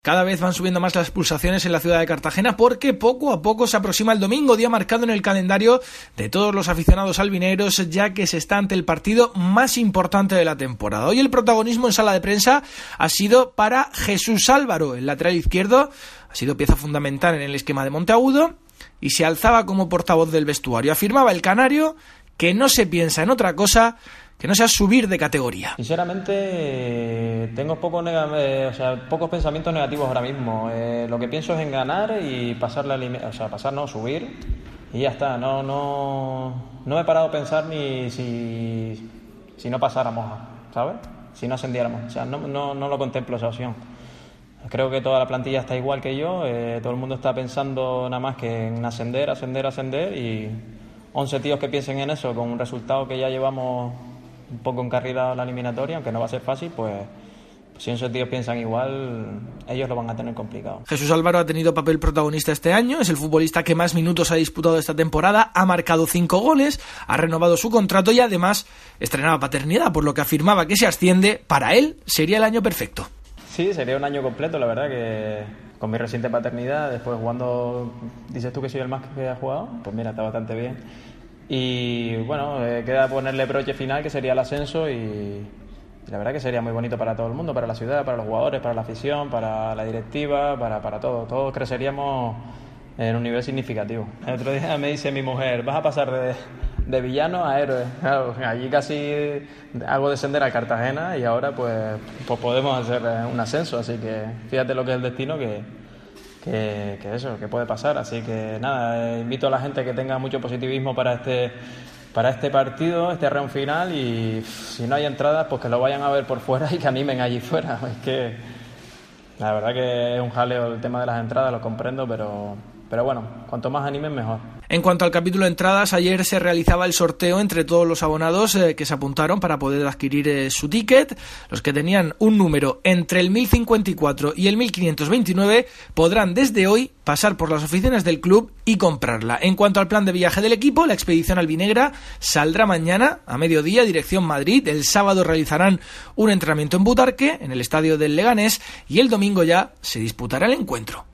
Cada vez van subiendo más las pulsaciones en la ciudad de Cartagena porque poco a poco se aproxima el domingo, día marcado en el calendario de todos los aficionados albinegros, ya que se está ante el partido más importante de la temporada. Hoy el protagonismo en sala de prensa ha sido para Jesús Álvaro, el lateral izquierdo, ha sido pieza fundamental en el esquema de Monteagudo y se alzaba como portavoz del vestuario. Afirmaba el canario que no se piensa en otra cosa que no sea subir de categoría. Sinceramente, tengo pocos pensamientos negativos ahora mismo. Lo que pienso es en ganar y subir y ya está. No me he parado a pensar ni si no pasáramos, ¿sabes? Si no ascendiéramos. O sea, no lo contemplo esa opción. Creo que toda la plantilla está igual que yo. Todo el mundo está pensando nada más que en ascender y 11 tíos que piensen en eso con un resultado que ya llevamos un poco encarrilado la eliminatoria, aunque no va a ser fácil, pues si esos tíos piensan igual, ellos lo van a tener complicado. Jesús Álvaro ha tenido papel protagonista este año, es el futbolista que más minutos ha disputado esta temporada, ha marcado 5 goles, ha renovado su contrato y además estrenaba paternidad, por lo que afirmaba que si asciende, para él sería el año perfecto. Sí, sería un año completo, la verdad que con mi reciente paternidad, después jugando, dices tú que soy el más que ha jugado, pues mira, está bastante bien. Y bueno, queda ponerle broche final, que sería el ascenso, y la verdad que sería muy bonito para todo el mundo, para la ciudad, para los jugadores, para la afición, para la directiva, para todo. Todos creceríamos en un nivel significativo. El otro día me dice mi mujer, vas a pasar de villano a héroe. Claro, allí casi hago descender a Cartagena y ahora pues podemos hacer un ascenso, así que fíjate lo que es el destino que puede pasar. Así que nada, invito a la gente que tenga mucho positivismo para este partido, este round final, y si no hay entradas, pues que lo vayan a ver por fuera y que animen allí fuera. Es que la verdad que es un jaleo el tema de las entradas, lo comprendo, pero bueno, cuanto más animen mejor. En cuanto al capítulo de entradas, ayer se realizaba el sorteo entre todos los abonados que se apuntaron para poder adquirir su ticket. Los que tenían un número entre el 1054 y el 1529 podrán desde hoy pasar por las oficinas del club y comprarla. En cuanto al plan de viaje del equipo, la expedición albinegra saldrá mañana a mediodía dirección Madrid. El sábado realizarán un entrenamiento en Butarque, en el estadio del Leganés, y el domingo ya se disputará el encuentro.